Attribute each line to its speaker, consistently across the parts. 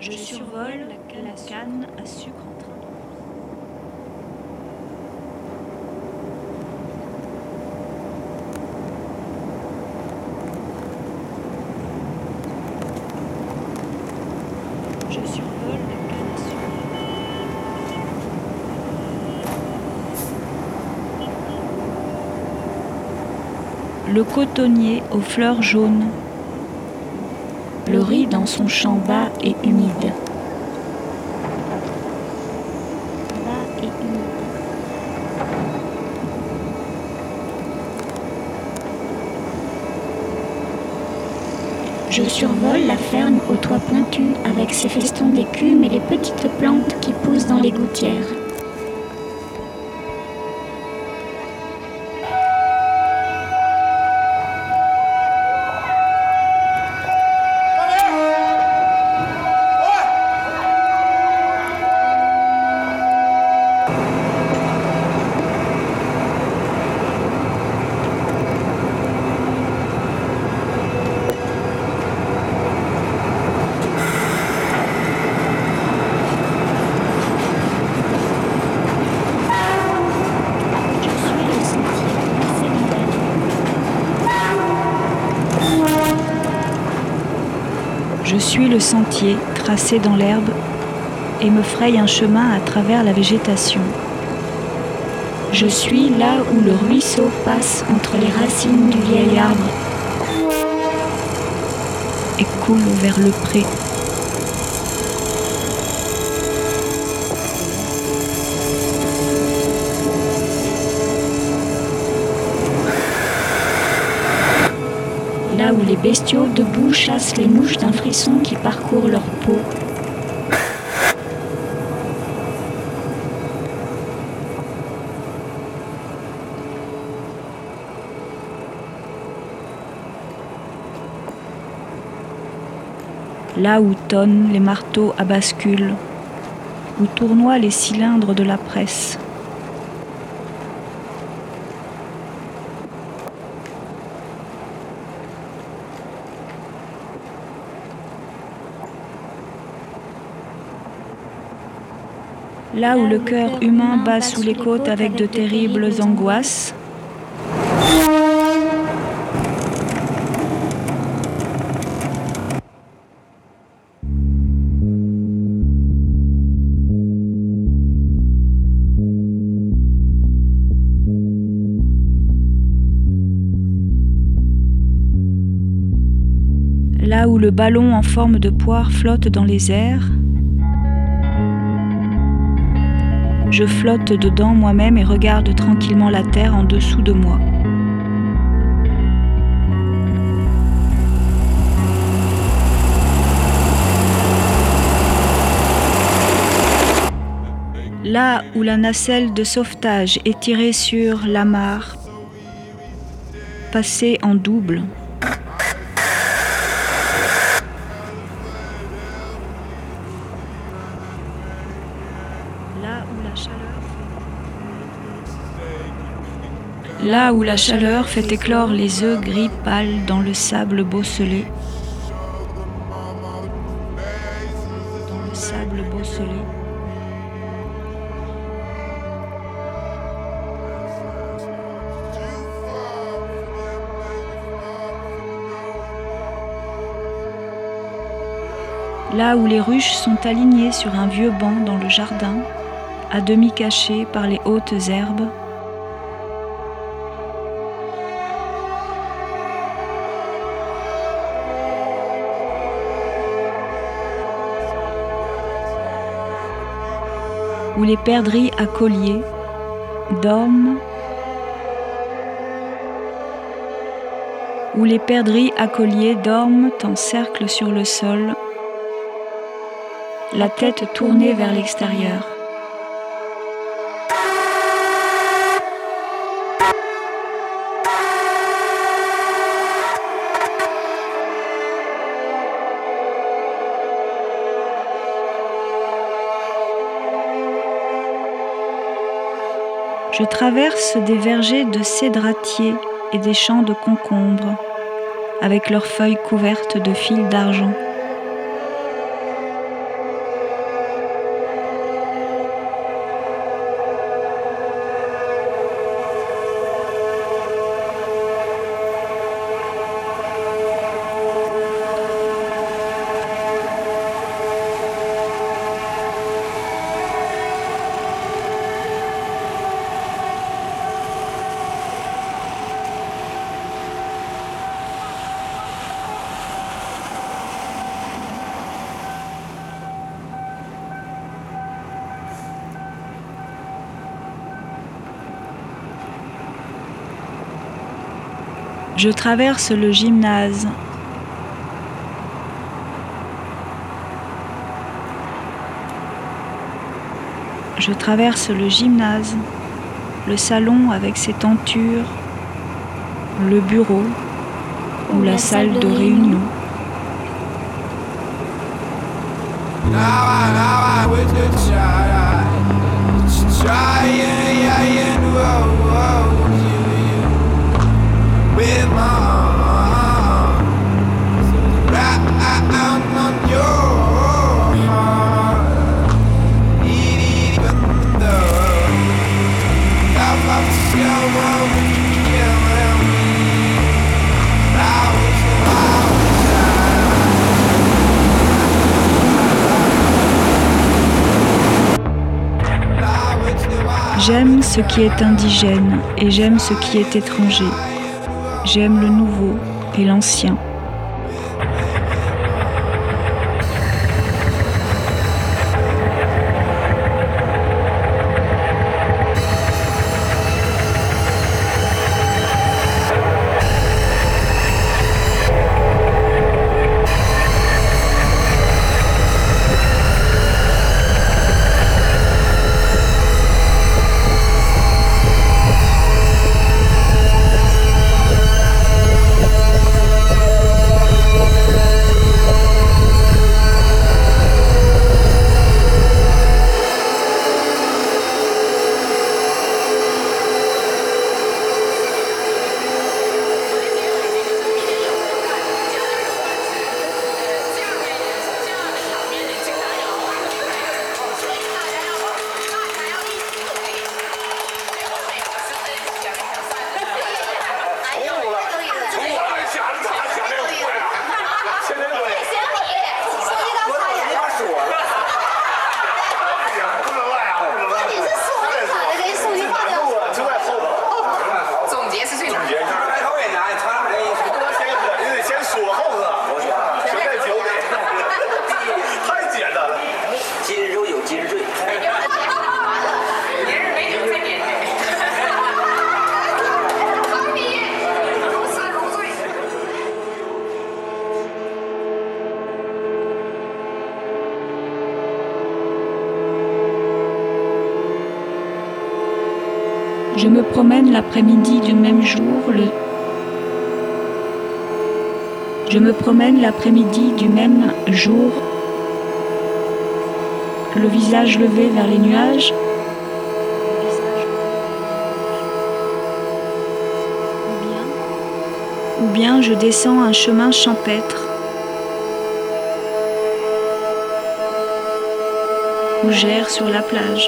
Speaker 1: Je survole la canne à sucre en train de... Je survole la canne à sucre. Le cotonnier aux fleurs jaunes. Le riz dans son champ bas et humide.
Speaker 2: Je survole la ferme aux toits pointus avec ses festons d'écume et les petites plantes qui poussent dans les gouttières.
Speaker 1: Je suis le sentier tracé dans l'herbe et me fraye un chemin à travers la végétation. Je suis là où le ruisseau passe entre les racines du vieil arbre et coule vers le pré. Là où les bestiaux debout chassent les mouches d'un frisson qui parcourt leur peau. Là où tonnent les marteaux à bascule, où tournoient les cylindres de la presse. Là où le cœur humain bat sous les côtes avec de terribles angoisses. Là où le ballon en forme de poire flotte dans les airs. Je flotte dedans moi-même et regarde tranquillement la terre en dessous de moi. Là où la nacelle de sauvetage est tirée sur l'amarre, passée en double. Là où la chaleur fait éclore les œufs gris pâles dans le sable bosselé. Dans le sable bosselé. Là où les ruches sont alignées sur un vieux banc dans le jardin, à demi cachées par les hautes herbes. Où les perdrix à collier dorment, où les perdrix à collier dorment en cercle sur le sol, la tête tournée vers l'extérieur. Je traverse des vergers de cédratiers et des champs de concombres, avec leurs feuilles couvertes de fils d'argent. Je traverse le gymnase. Je traverse le gymnase, le salon avec ses tentures, le bureau ou la salle de réunion. J'aime ce qui est indigène et j'aime ce qui est étranger. J'aime le nouveau et l'ancien. Je me promène l'après-midi du même jour, Je me promène l'après-midi du même jour, le visage levé vers les nuages. Ou bien je descends un chemin champêtre ou j'erre sur la plage.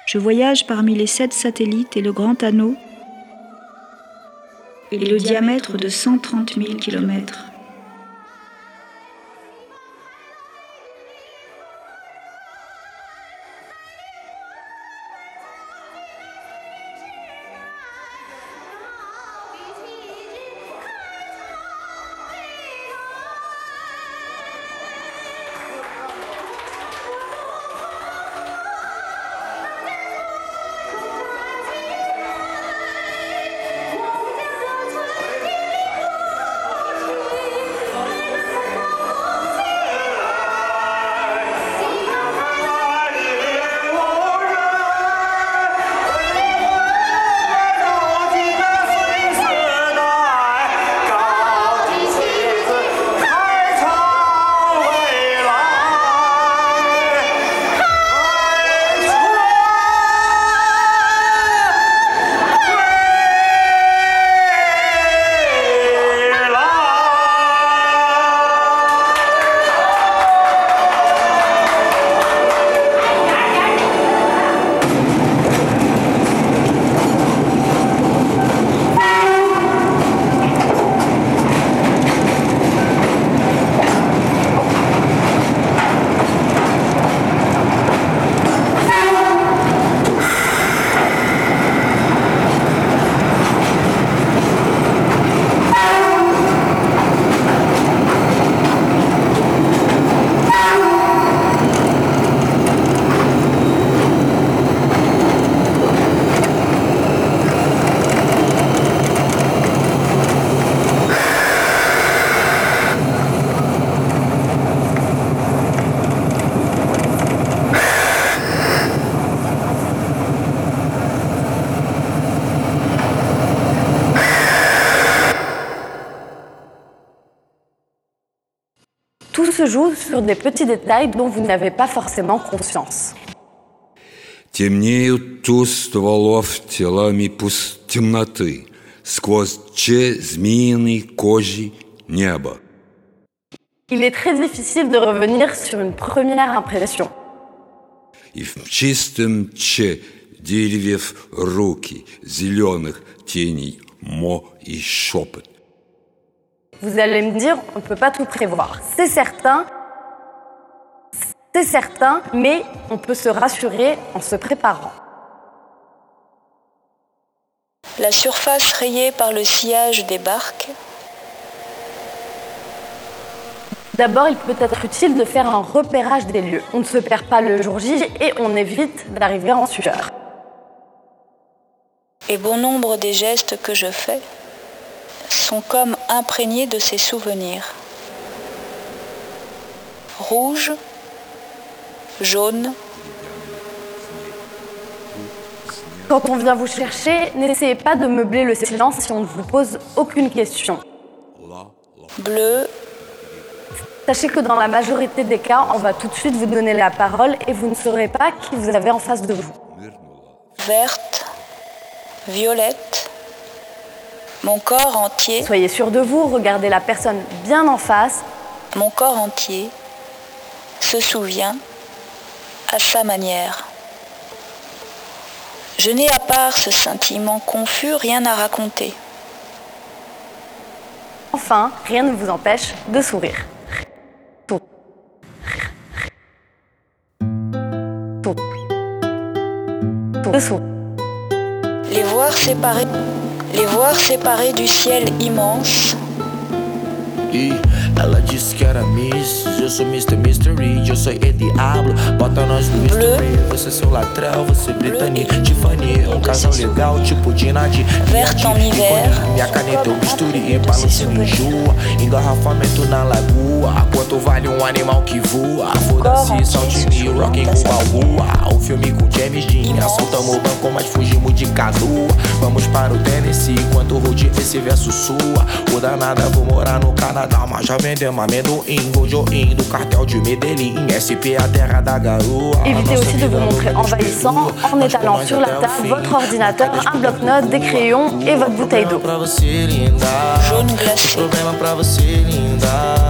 Speaker 1: Je voyage parmi les 7 satellites et le grand anneau et le diamètre de 130 000 kilomètres.
Speaker 3: Tout se joue sur des petits détails dont vous n'avez pas forcément conscience.
Speaker 4: Темнеют ту стволов телами темноты, сквозь змеиной кожи неба.
Speaker 3: Il est très difficile de revenir sur une première impression.
Speaker 4: И в чистом деревьев руки, зеленых теней, мо и шепот.
Speaker 3: Vous allez me dire, on ne peut pas tout prévoir. C'est certain, mais on peut se rassurer en se préparant.
Speaker 5: La surface rayée par le sillage des barques.
Speaker 3: D'abord, il peut être utile de faire un repérage des lieux. On ne se perd pas le jour J et on évite d'arriver en sueur.
Speaker 5: Et bon nombre des gestes que je fais sont comme imprégnés de ces souvenirs. Rouge, jaune.
Speaker 3: Quand on vient vous chercher, n'essayez pas de meubler le silence si on ne vous pose aucune question.
Speaker 5: Bleu.
Speaker 3: Sachez que dans la majorité des cas, on va tout de suite vous donner la parole et vous ne saurez pas qui vous avez en face de vous.
Speaker 5: Verte, violette, mon corps entier.
Speaker 3: Soyez sûr de vous, regardez la personne bien en face.
Speaker 5: Mon corps entier se souvient à sa manière. Je n'ai à part ce sentiment confus rien à raconter.
Speaker 3: Enfin, rien ne vous empêche de sourire.
Speaker 5: Les voir séparés du ciel immense.
Speaker 6: E ela disse que era Miss, eu sou Mr. Mystery, eu sou El Diablo. Bota nós no mystery, você seu latrão, você Britney, Tiffany. Casal legal, tipo Dina de
Speaker 5: Verte en hiver.
Speaker 6: Minha caneta eu bisturi e balançando enjoa. Engarrafamento na lagoa, quanto vale um animal que voa? Foda-se, Saltini, Rockin' com Balboa. Um filme com James Dean, assaltamos o banco, mas fugimos de canoa. Vamos para o Tennessee, enquanto o road esse verso sua. O danada, vou morar no Canadá, mas já vendemos amendoim, gojoim do cartel de Medellín. SP a terra da garoa.
Speaker 3: Évitez aussi de vous montrer envahissant en étalant sur la table votre ordinateur, un bloc-notes, des crayons et votre bouteille d'eau.
Speaker 5: Jaune glacé.
Speaker 6: Problema pra você, linda.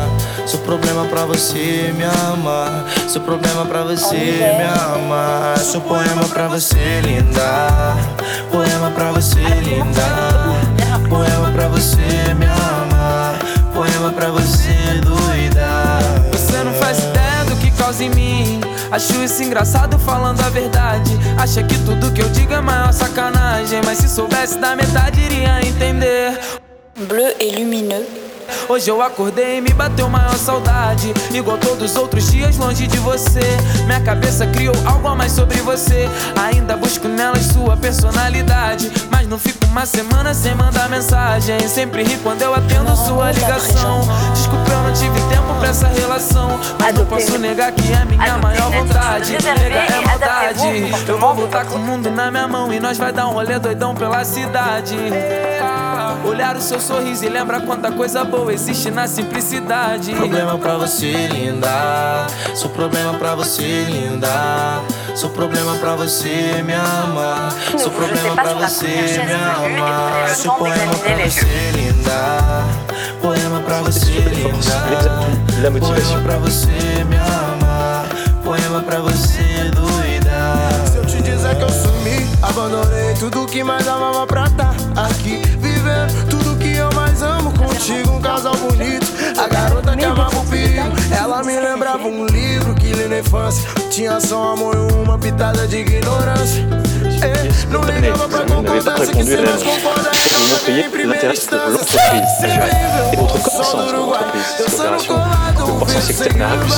Speaker 6: Sou problema pra você me amar. Sou problema pra você me amar. Sou poema pra você, linda. Poema pra você, linda. Poema pra você me amar. Poema pra você, doida.
Speaker 7: Você não faz ideia do que causa em mim. Acho isso engraçado falando a verdade. Acha que tudo que eu digo é maior sacanagem. Mas se soubesse da metade iria entender.
Speaker 5: Bleu et lumineux.
Speaker 7: Hoje eu acordei e me bateu maior saudade. Igual todos os outros dias longe de você. Minha cabeça criou algo a mais sobre você. Ainda busco nelas sua personalidade. Mas não fico uma semana sem mandar mensagem. Sempre ri quando eu atendo sua ligação. Desculpa, eu não tive tempo pra essa relação. Mas não posso negar que é minha maior vontade. Negar é maldade. Eu vou voltar com o mundo na minha mão. E nós vai dar um rolê doidão pela cidade. Olhar o seu sorriso e lembra quanta coisa boa existe na simplicidade.
Speaker 6: Problema pra você, linda. Sou problema pra você, linda. Sou problema pra você me amar. Sou problema pra você me amar. Sou poema pra você, linda. Poema pra você, linda. Poema pra você me amar. Poema pra você, doida. Se eu te dizer que eu sumi, abandonei tudo que mais amava pra tá aqui vivendo tudo que eu mais amo contigo, um casal bonito. A garota que amava o perigo, ela me lembrava um livro que li na infância. Tinha só amor e uma pitada de ignorância. Não ligava pra concordância que se nós concordamos ela vem em primeira instância. Você vem ver o sol do Uruguai dançando colado, o vento segurando.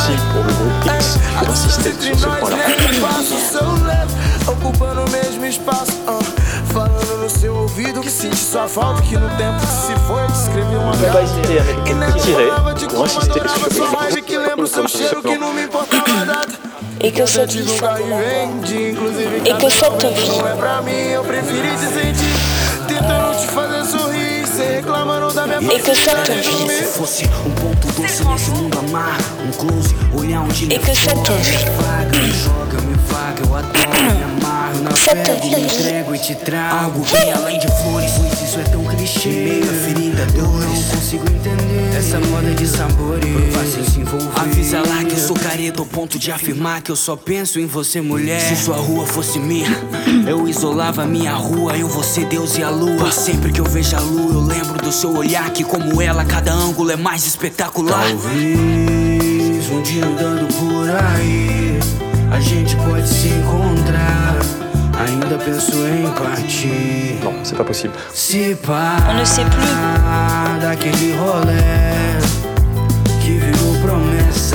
Speaker 6: Insistente de nós nem espaço, seu leve ocupando o mesmo espaço. Falando no seu ouvido que sente sua falta, que no tempo que se foi descreveu uma gata. E nem falava de como adorava sua vibe, que lembra o seu cheiro, que não me importava a data.
Speaker 5: Et que cette vie soit de l'amour. Et que cette vie.
Speaker 6: Não é pra mim, eu preferi te sentir. Tentando te fazer sorrir, cê reclamando da minha
Speaker 5: Et que cette vie.
Speaker 8: Se fosse ponto doce nesse mundo amargo, close, olhar onde ele
Speaker 5: Et que cette vie.
Speaker 8: me joga, me vaga, eu adoro, me amarro, navego, me entrego e te trago algo bem além de flores, pois isso é tão clichê. Meio a ferida, dores, não consigo entender essa moda de sabores, provar sem se envolver. Avisa lá que eu sou careta ao ponto de afirmar que eu só penso em você, mulher. Se sua rua fosse minha, eu isolava minha rua, eu vou ser Deus e a lua. Pois sempre que eu vejo a lua, eu lembro do seu olhar, que como ela, cada ângulo é mais espetacular. Talvez um dia andando por aí a gente pode se encontrar. Ainda penso em partir.
Speaker 9: Non, c'est pas possible.
Speaker 8: Se pá,
Speaker 5: On ne sait plus.
Speaker 8: daquele rolê que virou promessa.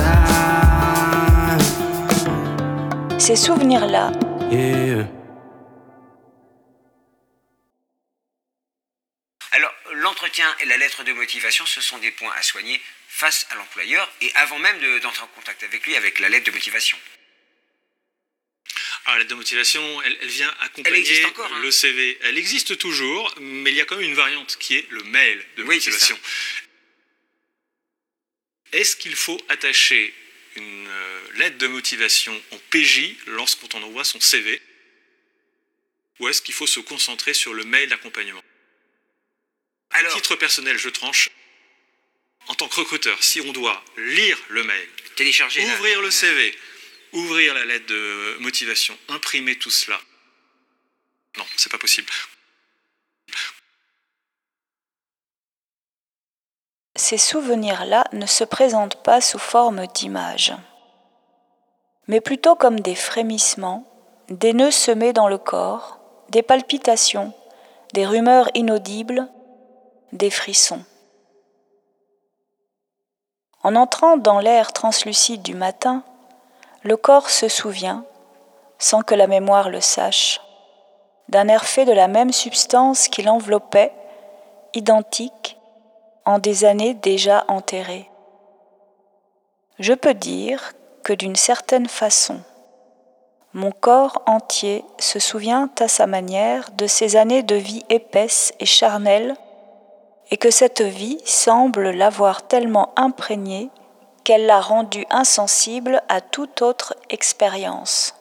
Speaker 1: Ces souvenirs-là,
Speaker 8: Yeah.
Speaker 10: Alors, l'entretien et la lettre de motivation, ce sont des points à soigner face à l'employeur et avant même d'entrer en contact avec lui avec la lettre de motivation.
Speaker 11: Alors, la lettre de motivation, elle vient accompagner
Speaker 10: encore, hein.
Speaker 11: le CV. Elle existe toujours, mais il y a quand même une variante qui est le mail de motivation. Est-ce qu'il faut attacher une lettre de motivation en PJ lorsqu'on envoie son CV? Ou est-ce qu'il faut se concentrer sur le mail d'accompagnement? À titre personnel, je tranche. En tant que recruteur, si on doit lire le mail,
Speaker 10: télécharger,
Speaker 11: ouvrir le CV, ouvrir la lettre de motivation, imprimer tout cela, non, c'est pas possible.
Speaker 1: ces souvenirs-là ne se présentent pas sous forme d'images, mais plutôt comme des frémissements, des nœuds semés dans le corps, des palpitations, des rumeurs inaudibles, des frissons. En entrant dans l'air translucide du matin, le corps se souvient, sans que la mémoire le sache, d'un air fait de la même substance qui l'enveloppait, identique, en des années déjà enterrées. Je peux dire que d'une certaine façon, mon corps entier se souvient à sa manière de ces années de vie épaisse et charnelle, et que cette vie semble l'avoir tellement imprégnée qu'elle l'a rendu insensible à toute autre expérience.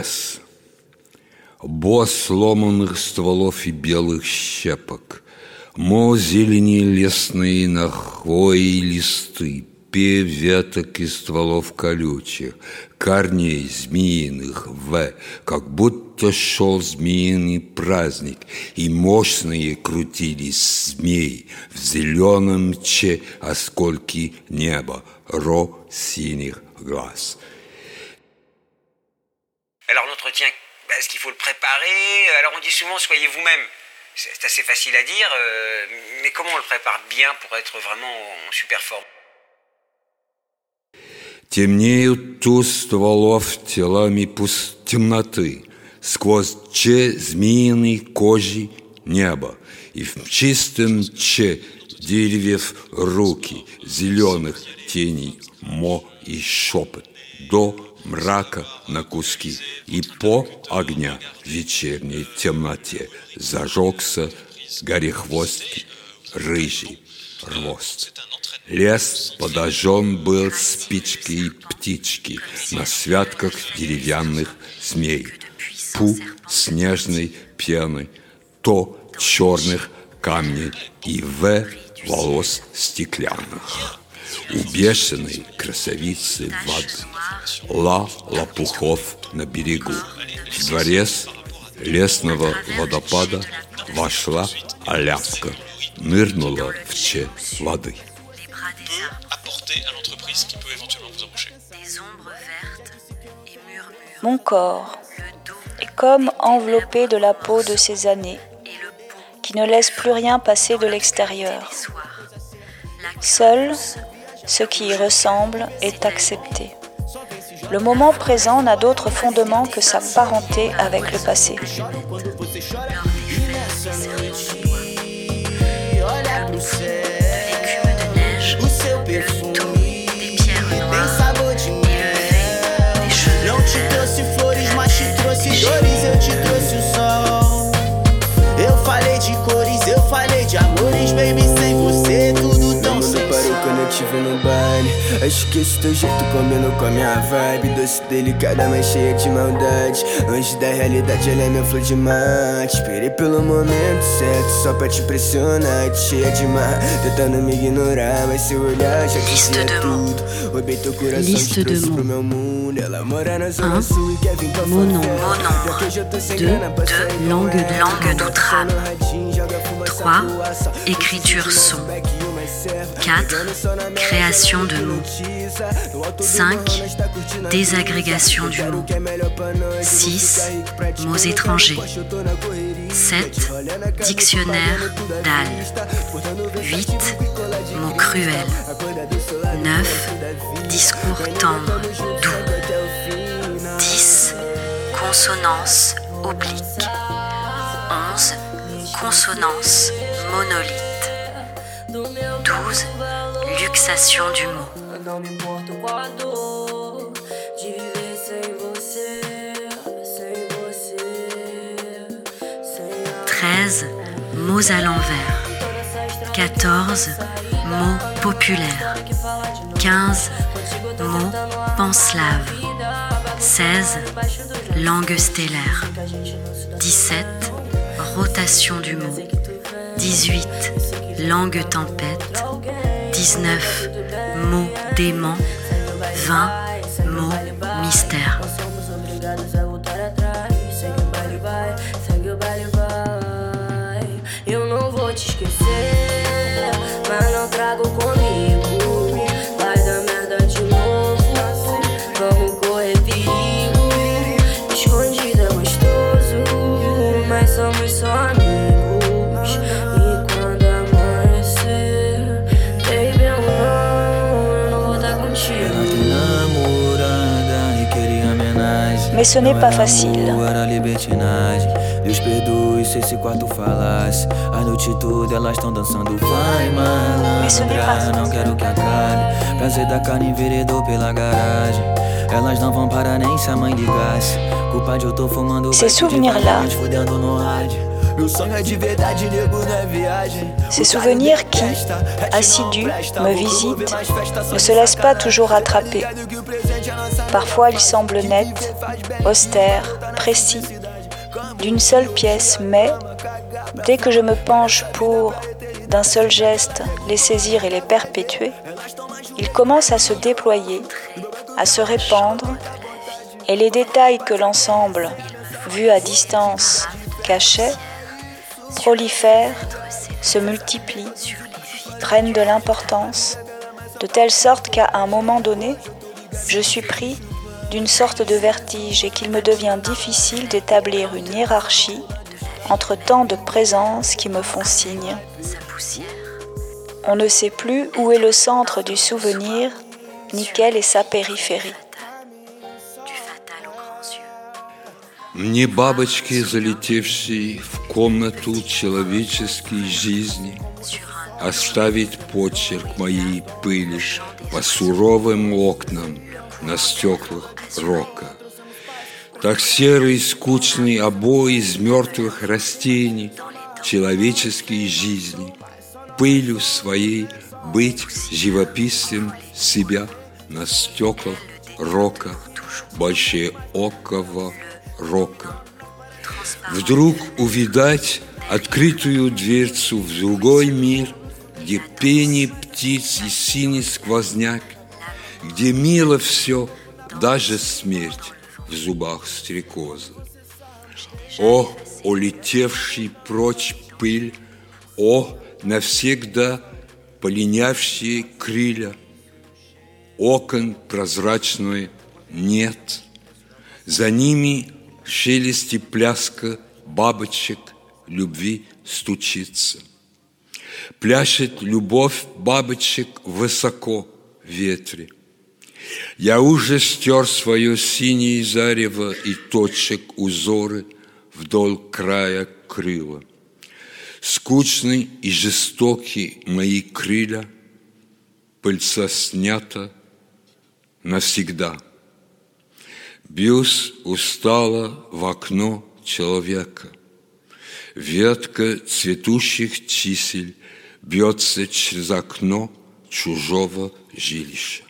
Speaker 4: Лес. Босс сломанных стволов и белых щепок. Мо зелени лесные на хвои листы, пев веток и стволов колючих, корней змеиных как будто шел змеиный праздник, и мощные крутились змеи в zеленом мче осколки неба, синих глаз.
Speaker 10: Alors l'entretien, est-ce qu'il faut le préparer? Alors on dit souvent soyez vous-même. C'est assez facile à dire, mais comment on le prépare bien pour être vraiment en super forme?
Speaker 4: Темнеют туз стволов телами темноты, сквозь че змеиной кожи неба, и в чистом че деревьев руки, зеленых теней, мо и шепот, до мрака на куски, и по огня в вечерней темноте зажегся горехвостки, рыжий хвост. Лес подожжен был спичкой и птички на святках деревянных змей, снежной пены, то черных камней и волос стеклянных. У бешеной красавицы воды, лопухов на берегу. В дворец лесного водопада вошла оляпка, нырнула в че воды.
Speaker 1: Mon corps est comme enveloppé de la peau de ces années, qui ne laisse plus rien passer de l'extérieur. Seul ce qui y ressemble est accepté. Le moment présent n'a d'autre fondement que sa parenté avec le passé.
Speaker 8: No baile, acho que esse teu jeito combinou com a minha vibe. Doce, delicada, mas cheia de maldade. Longe da realidade, ela é minha flor de mate. Esperei pelo momento certo, só pra te impressionar. Cheia de mar, tentando me ignorar, mas seu olhar já dizia tudo. Roubei teu coração, te trouxe pro meu mundo. Ela mora na zona sul e quer vir pra fora.
Speaker 9: 2. Langue d'outrame. 3. Écriture son. 4. Création de mots. 5. Désagrégation du mot. 6. Mots étrangers. 7. Dictionnaire d'Al. 8. Mots cruels. 9. Discours tendre, doux. 10. Consonance oblique. 11. Consonance monolithe. 12. Luxation du mot. 13. Mots à l'envers. 14. Mots populaires. 15. Mots panslaves. 16. Langue stellaire. 17. Rotation du mot. 18. Langue tempête. 19. Mots dément. 20. Mots mystère.
Speaker 12: Eu não vou te esquecer, mas não trago comigo. Vai dar merda de novo, vamos correr perigo. Escondido é gostoso, mas somos só amigos. E quando amanhecer, baby, eu não vou estar contigo.
Speaker 1: Mais ce n'est pas facile.
Speaker 8: Deus perdoe se esse quarto falasse. A noite toda elas estão dançando. Vai malandra, não quero que acabe. Prazer da carne enveredou pela garagem. Elas não vão parar nem se a mãe ligasse. Culpa de eu tô fumando.
Speaker 1: Ces souvenirs-là, ces souvenirs qui, assidus, me visitent, ne se laissent pas toujours attraper. Parfois ils semblent nets, austères, précis, d'une seule pièce, mais dès que je me penche pour d'un seul geste, les saisir et les perpétuer, ils commencent à se déployer, à se répandre, et les détails que l'ensemble, vu à distance, cachait, prolifèrent, se multiplient, prennent de l'importance, de telle sorte qu'à un moment donné, je suis pris d'une sorte de vertige et qu'il me devient difficile d'établir une hiérarchie entre tant de présences qui me font signe. On ne sait plus où est le centre du souvenir, ni quelle est sa périphérie.
Speaker 4: Мне бабочки, залетевшие в комнату человеческой жизни, оставить почерк моей пыли по суровым окнам на стеклах рока. Так серый и скучный обои из мертвых растений человеческой жизни, пылью своей быть живописцем себя на стеклах рока, большеокого рока. Вдруг увидать открытую дверцу в другой мир, где пение птиц и синий сквозняк, где мило все, даже смерть в зубах стрекоза. О, улетевший прочь пыль, о, навсегда полинявшие крылья, окон прозрачной нет, за ними в шелесте пляска бабочек любви стучится. Пляшет любовь бабочек высоко в ветре. Я уже стер свое синее зарево и точек узоры вдоль края крыла. Скучный и жестокий мои крылья, пыльца снята навсегда. Бьюсь устало в окно человека. Ветка цветущих чисель бьется через окно чужого жилища.